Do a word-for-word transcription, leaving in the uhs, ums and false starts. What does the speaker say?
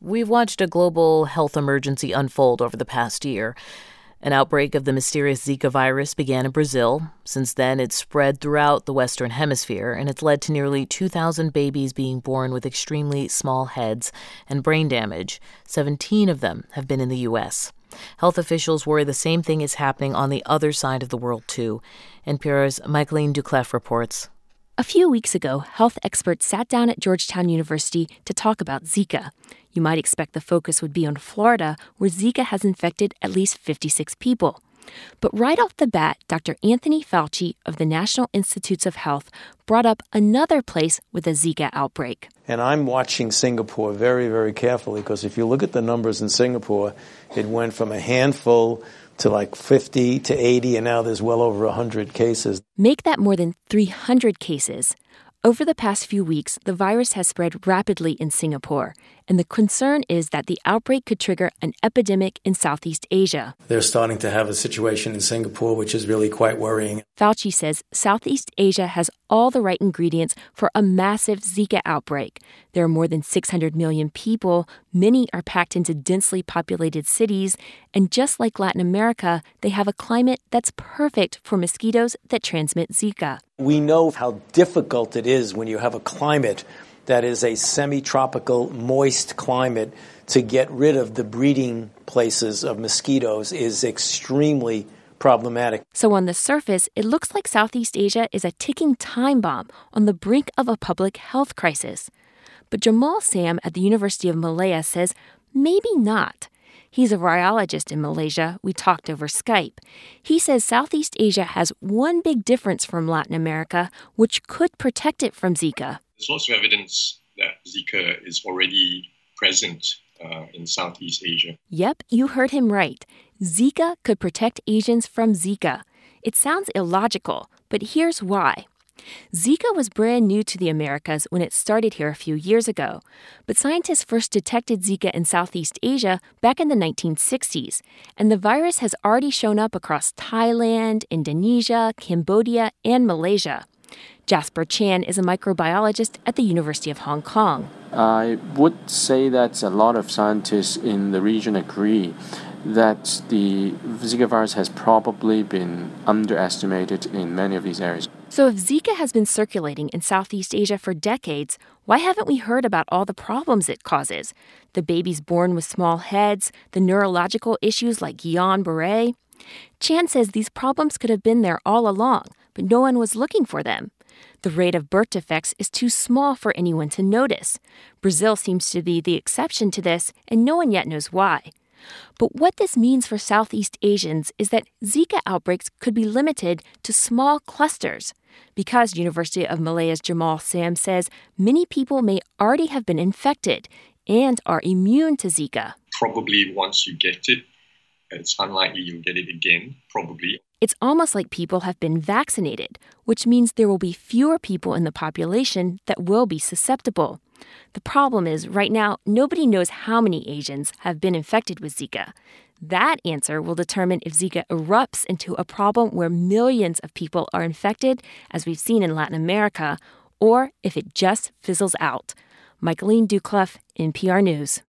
We've watched a global health emergency unfold over the past year. An outbreak of the mysterious Zika virus began in Brazil. Since then, it's spread throughout the Western Hemisphere, and it's led to nearly two thousand babies being born with extremely small heads and brain damage. seventeen of them have been in the U S. Health officials worry the same thing is happening on the other side of the world, too. N P R's Michaeline Doucleff reports. A few weeks ago, health experts sat down at Georgetown University to talk about Zika. You might expect the focus would be on Florida, where Zika has infected at least fifty-six people. But right off the bat, Doctor Anthony Fauci of the National Institutes of Health brought up another place with a Zika outbreak. And I'm watching Singapore very, very carefully, because if you look at the numbers in Singapore, it went from a handful to like fifty to eighty, and now there's well over one hundred cases. Make that more than three hundred cases. Over the past few weeks, the virus has spread rapidly in Singapore, and the concern is that the outbreak could trigger an epidemic in Southeast Asia. They're starting to have a situation in Singapore which is really quite worrying. Fauci says Southeast Asia has all the right ingredients for a massive Zika outbreak. There are more than six hundred million people, many are packed into densely populated cities, and just like Latin America, they have a climate that's perfect for mosquitoes that transmit Zika. We know how difficult it is when you have a climate that is a semi-tropical, moist climate. To get rid of the breeding places of mosquitoes is extremely problematic. So on the surface, it looks like Southeast Asia is a ticking time bomb on the brink of a public health crisis. But Jamal Sam at the University of Malaya says maybe not. He's a virologist in Malaysia. We talked over Skype. He says Southeast Asia has one big difference from Latin America, which could protect it from Zika. There's lots of evidence that Zika is already present uh, in Southeast Asia. Yep, you heard him right. Zika could protect Asians from Zika. It sounds illogical, but here's why. Zika was brand new to the Americas when it started here a few years ago, but scientists first detected Zika in Southeast Asia back in the nineteen sixties, and the virus has already shown up across Thailand, Indonesia, Cambodia, and Malaysia. Jasper Chan is a microbiologist at the University of Hong Kong. I would say that a lot of scientists in the region agree that the Zika virus has probably been underestimated in many of these areas. So if Zika has been circulating in Southeast Asia for decades, why haven't we heard about all the problems it causes? The babies born with small heads, the neurological issues like Guillain-Barré? Chan says these problems could have been there all along, but no one was looking for them. The rate of birth defects is too small for anyone to notice. Brazil seems to be the exception to this, and no one yet knows why. But what this means for Southeast Asians is that Zika outbreaks could be limited to small clusters. Because University of Malaya's Jamal Sam says many people may already have been infected and are immune to Zika. Probably once you get it, it's unlikely you'll get it again, probably. It's almost like people have been vaccinated, which means there will be fewer people in the population that will be susceptible. The problem is, right now, nobody knows how many Asians have been infected with Zika. That answer will determine if Zika erupts into a problem where millions of people are infected, as we've seen in Latin America, or if it just fizzles out. Michaeline Doucleff, N P R News.